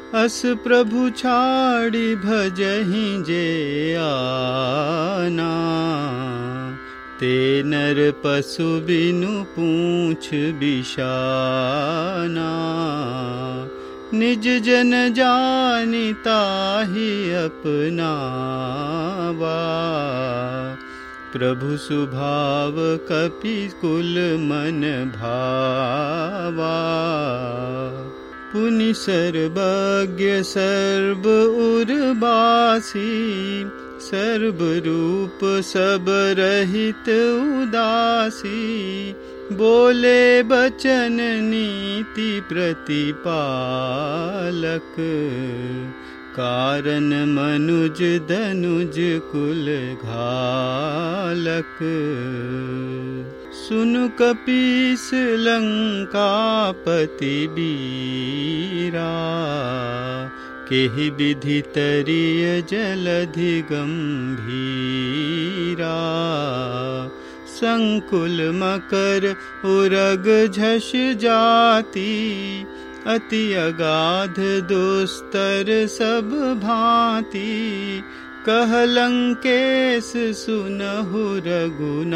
अस प्रभु छाड़ी भजहि जे आना, ते नर पशु बिनु पूछ बिशाना। निज जन जानि ताहि अपनावा, प्रभु सुभाव कपि कुल मन भावा। पुनि सर्वज्ञ सर्व उर्वासी, सर्व रूप सब रहित उदासी। बोले बचन नीति प्रतिपालक, कारण मनुज दनुज कुल घालक। सुनु कपीस लंकापति बीरा, केहि विधि तरिय जलधि गंभीरा। संकुल मकर उरग झष जाति, अति अगाध दुस्तर सब भांति। कह लंकेश सुनहु रघुनायक,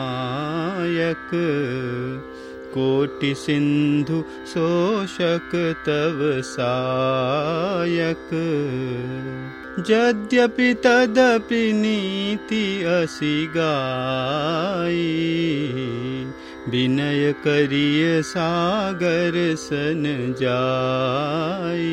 कोटि सिंधु शोषक तव सायक। यद्यपि तदपि नीति असि गाई, विनय करिय सागर सन जाई।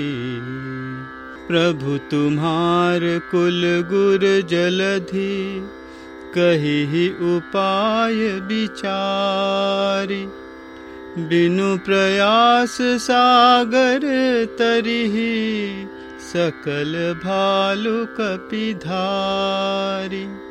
प्रभु तुम्हार कुल गुर जलधि, कहिहि उपाय विचारी। बिनु प्रयास सागर तरिहि, सकल भालु कपिधारी।